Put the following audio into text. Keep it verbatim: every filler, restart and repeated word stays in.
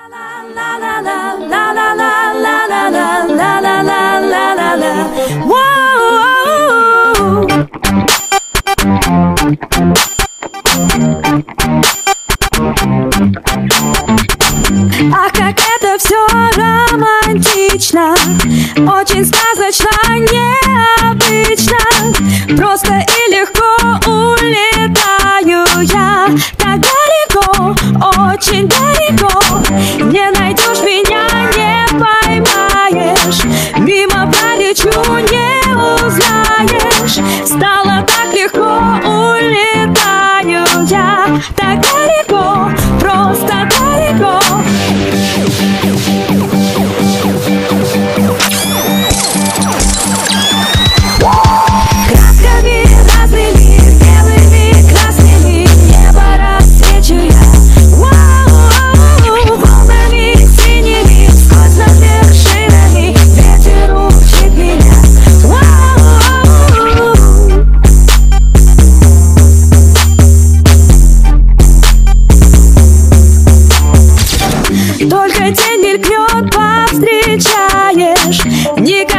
Ах, как это все романтично, очень сказочно, необычно. Просто и легко улетаю я так далеко, очень далеко. Не найдешь меня, не поймаешь, мимо пролечу, не узнаешь. Стало так легко, улетаю я так далеко, просто далеко. Красками разными, белыми, красными, небо рассвечу я. Воу, волнами синими, сквозь над вершинами, ветер учит меня. Воу. Только тень мелькнет, повстречаешь. Никогда